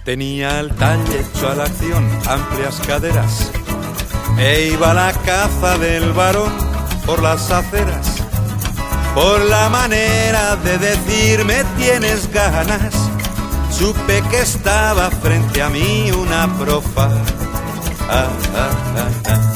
Tenía el talle hecho a la acción, amplias caderas, e iba a la caza del varón por las aceras. Por la manera de decirme tienes ganas, supe que estaba frente a mí una profa.